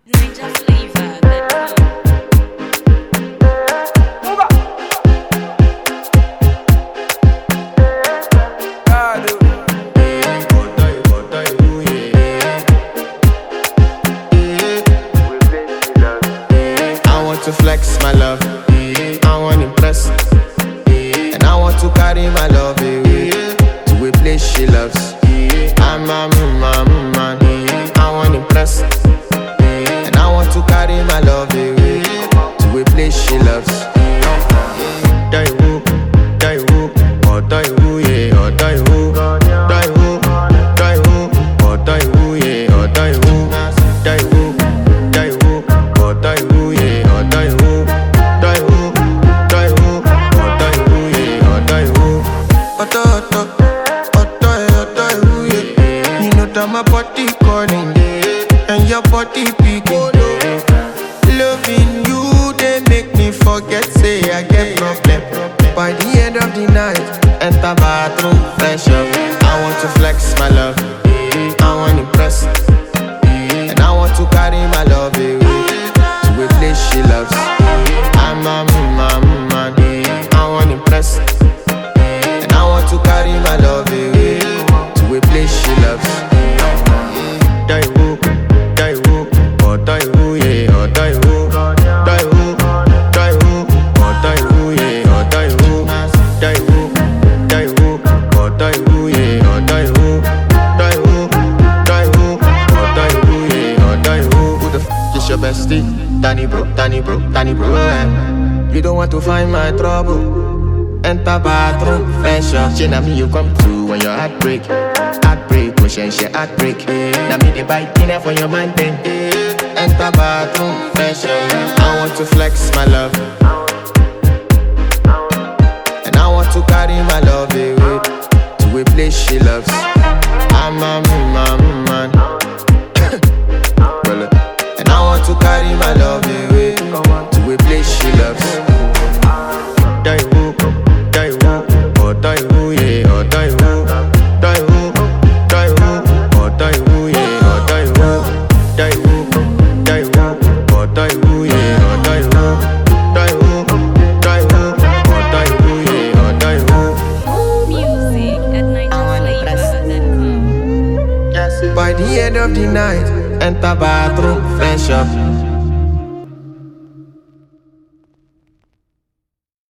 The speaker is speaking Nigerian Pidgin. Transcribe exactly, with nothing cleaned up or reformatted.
Ninja flavor that I want to flex my love, I want to impress, and I want to carry my love away to a place she loves. I'm a man, man, I want to impress, and I want to carry my love away to a place she loves. Die who, die who, or die who, yeah, or die who, die who, die who, or die who, yeah, or die who, die who, die who, or die who, yeah, or die who, die who, die who, or die who, yeah, or die who. Otto, Otto, Otto, Otto, who, yeah. You know that my body calling, and your body picking. Loving you, they make me forget, say I get problem. By the end of the night, enter bathroom, fresh up. I want to flex my love, I want to impress, and I want to carry my love away to a place she loves. I'm a man, man, I want to impress, and I want to carry my love away to a place she loves. Die who, die who, or die who, yeah, or die who, die who, die who, or die who, yeah, or die who, die who, die who, or die who, yeah, or die who, die who, die who, or die who, yeah, or die who. Who the f is your bestie? Danny bro, Danny bro, Danny bro, eh. You don't want to find my trouble. Enter bathroom, fresh up. She na me you come to when your heart break. Heartbreak, when she she heartbreak. Now me they buy dinner for your man then. Enter bathroom, fresh up. I want to flex my love, and I want to carry my love away to a place she loves. I'm a man, man, well, and I want to carry my love away to a place she loves. Die who, die who, or die who, yeah, or die who, die who, die who, or die who, yeah, or die who, die who, die who, or die who, yeah, or die who, die who, die who, or die who, yeah, or die who. music at ninja flavor dot com. By the end of the night, enter bathroom, fresh up.